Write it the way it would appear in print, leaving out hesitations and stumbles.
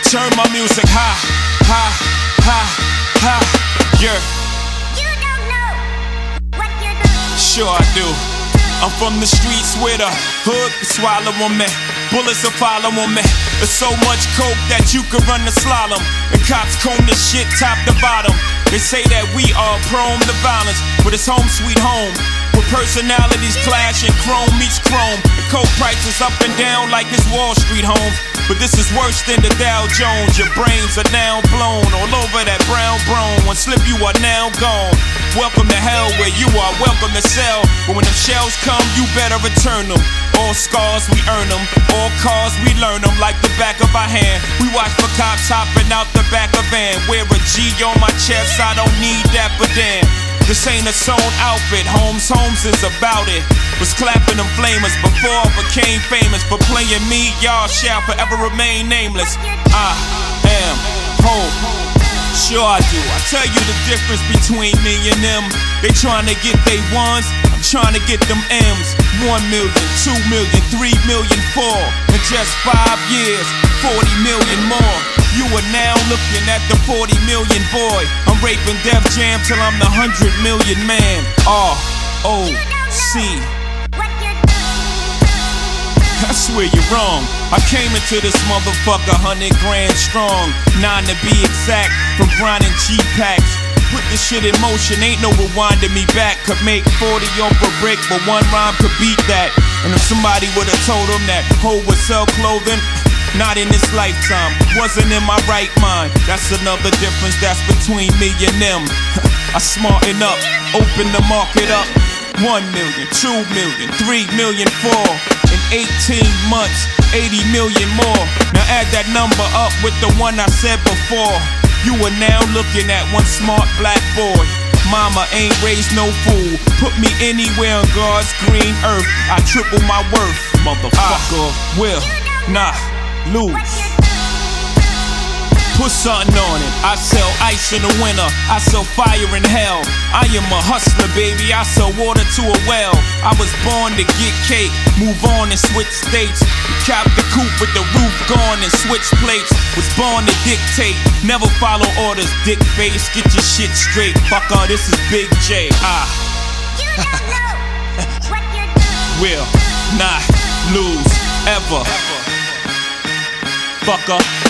Turn my music high, high, high, high, yeah. You don't know what you're doing. Sure I do. I'm from the streets where the hood can swallow on me. Bullets will follow on me. There's so much coke that you could run the slalom. And cops comb the shit top to bottom. They say that we are prone to violence, but it's home sweet home. With personalities clash and chrome meets chrome. The coke prices up and down like it's Wall Street homes. But this is worse than the Dow Jones. Your brains are now blown all over that brown brone. One slip you are now gone. Welcome to hell where you are welcome to sell. But when them shells come, you better return them. All scars, we earn them. All cars, we learn them like the back of our hand. We watch for cops hopping out the back of van. Wear a G on my chest, I don't need that, but damn. This ain't a sewn outfit, Holmes is about it. Was clapping them flamers before I became famous. For playing me, y'all shall forever remain nameless. I am home. Sure I do. I tell you the difference between me and them. They trying to get they ones, I'm trying to get them M's. 1 million, 2 million, 3 million, 4. In just 5 years, 40 million more. You are now looking at the 40 million boy. I'm raping Def Jam till I'm the 100 million man. R.O.C. I swear you're wrong. I came into this motherfucker 100 grand strong. 9 to be exact, from grinding cheap packs. Put this shit in motion, ain't no rewinding me back. Could make 40 off a brick, but one rhyme could beat that. And if somebody would've told him that hoe would sell clothing, not in this lifetime, wasn't in my right mind. That's another difference that's between me and them. I smarten up, open the market up. 1 million, 2 million, 3 million, 4. In 18 months, 80 million more. Now add that number up with the one I said before. You are now looking at one smart black boy. Mama ain't raised no fool. Put me anywhere on God's green earth, I triple my worth. Motherfucker, will not lose. Put something on it. I sell ice in the winter, I sell fire in hell. I am a hustler, baby, I sell water to a well. I was born to get cake, move on and switch states. Cop the coupe with the roof gone and switch plates. Was born to dictate, never follow orders, dick face. Get your shit straight, fucker, this is Big J. You don't know what you're doing. Will not lose ever. Fucker.